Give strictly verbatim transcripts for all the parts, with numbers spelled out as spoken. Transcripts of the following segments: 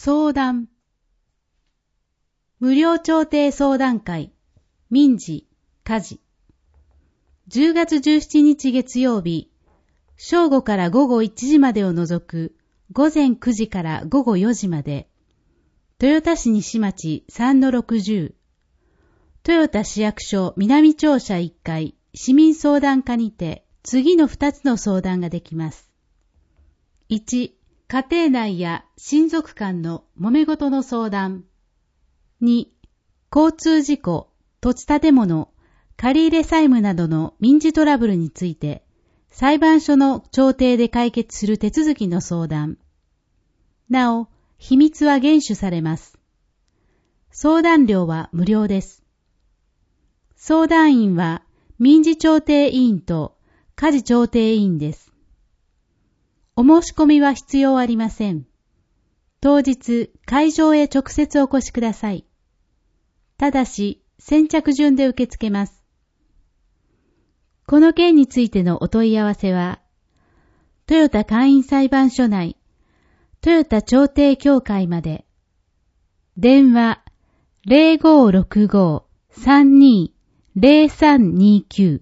相談。無料調停相談会、民事、家事。じゅうがつじゅうしちにち月曜日、正午から午後いちじまでを除く午前くじから午後よじまで、豊田市西町 さんのろくじゅう、豊田市役所南庁舎いっかい市民相談課にて次のふたつの相談ができます。いち、家庭内や親族間の揉め事の相談。に、交通事故、土地建物、借入債務などの民事トラブルについて、裁判所の調停で解決する手続きの相談。なお、秘密は厳守されます。相談料は無料です。相談員は民事調停委員と家事調停委員です。お申し込みは必要ありません。当日、会場へ直接お越しください。ただし、先着順で受け付けます。この件についてのお問い合わせは、豊田簡易裁判所内、豊田調停協会まで。電話 ゼロごーろくごーさんにーゼロさんにきゅう。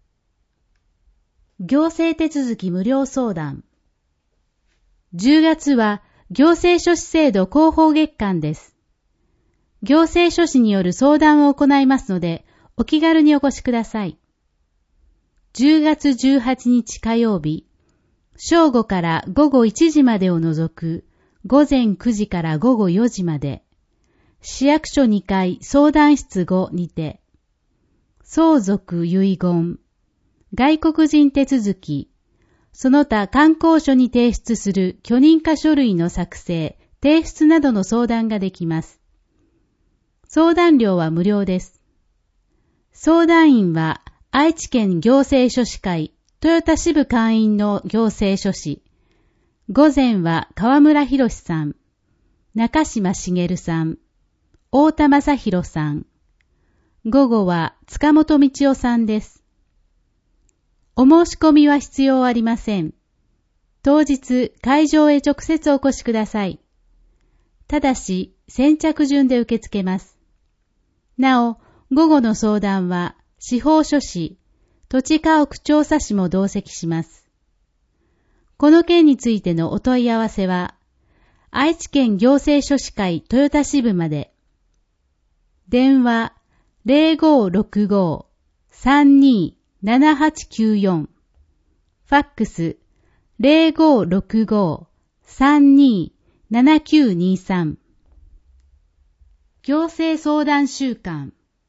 行政手続き無料相談。じゅうがつは行政書士制度広報月間です。行政書士による相談を行いますので、お気軽にお越しください。じゅうがつじゅうはちにち火曜日、正午から午後いちじまでを除く午前くじから午後よじまで、市役所にかい相談室ごにて、相続遺言、外国人手続き、その他観光所に提出する許認可書類の作成、提出などの相談ができます。相談料は無料です。相談員は愛知県行政書士会豊田支部会員の行政書士。午前は河村博さん、中島茂さん、太田正宏さん。午後は塚本道夫さんです。お申し込みは必要ありません。当日、会場へ直接お越しください。ただし、先着順で受け付けます。なお、午後の相談は、司法書士、土地家屋調査士も同席します。この件についてのお問い合わせは、愛知県行政書士会豊田支部まで。電話 ゼロごーろくごーさんにーななはちきゅうよん。ファックス ゼロごーろくごーさんにーななきゅうにさん。行政相談週間。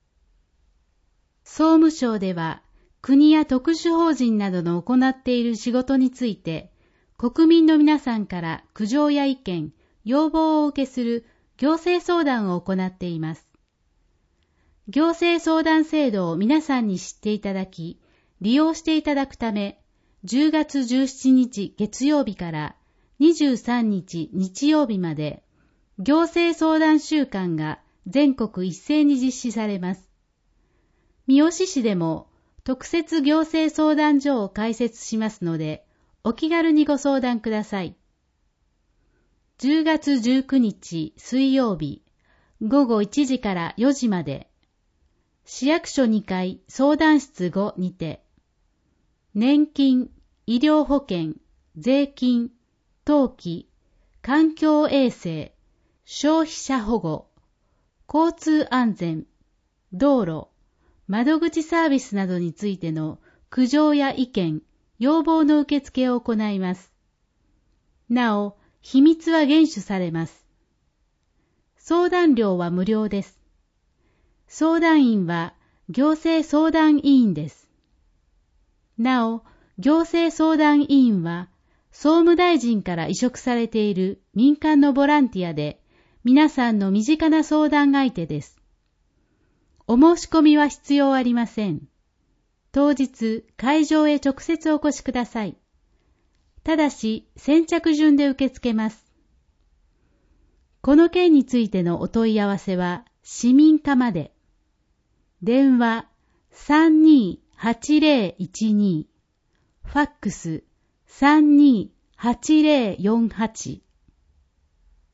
総務省では国や特殊法人などの行っている仕事について国民の皆さんから苦情や意見、要望をお受けする行政相談を行っています。行政相談制度を皆さんに知っていただき、利用していただくため、じゅうがつじゅうしちにち月曜日からにじゅうさんにち日曜日まで、行政相談週間が全国一斉に実施されます。三好市でも特設行政相談所を開設しますので、お気軽にご相談ください。じゅうがつじゅうくにち水曜日、午後いちじからよじまで、市役所にかい相談室ごにて、年金、医療保険、税金、登記、環境衛生、消費者保護、交通安全、道路、窓口サービスなどについての苦情や意見、要望の受付を行います。なお、秘密は厳守されます。相談料は無料です。相談員は行政相談委員です。なお、行政相談委員は総務大臣から委嘱されている民間のボランティアで皆さんの身近な相談相手です。お申し込みは必要ありません。当日、会場へ直接お越しください。ただし、先着順で受け付けます。この件についてのお問い合わせは、市民課まで。電話 さんにーはちぜろいちに、ファックス さんにーはちぜろよんはち。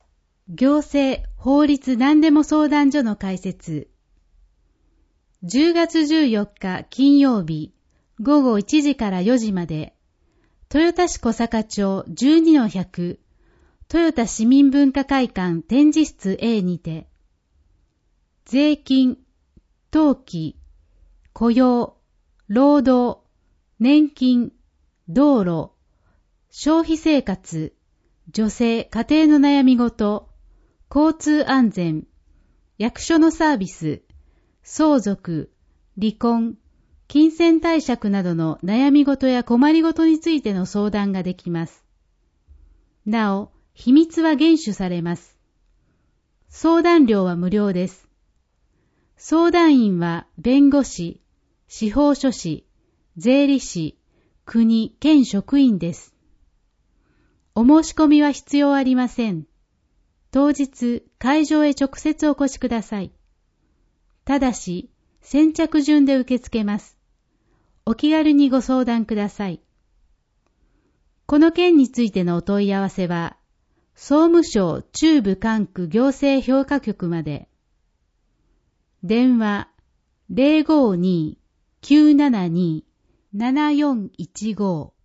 行政、法律何でも相談所の開設。じゅうがつじゅうよっか金曜日、ごごいちじからよじまで、豊田市小坂町 じゅうにのひゃく、豊田市民文化会館展示室 A にて、税金、登記、雇用、労働、年金、道路、消費生活、女性家庭の悩み事、交通安全、役所のサービス、相続、離婚、金銭貸借などの悩み事や困り事についての相談ができます。なお、秘密は厳守されます。相談料は無料です。相談員は弁護士、司法書士、税理士、国、県職員です。お申し込みは必要ありません。当日、会場へ直接お越しください。ただし、先着順で受け付けます。お気軽にご相談ください。この件についてのお問い合わせは、総務省中部管区行政評価局まで。電話 ゼロごにーきゅうななにーななよんいちご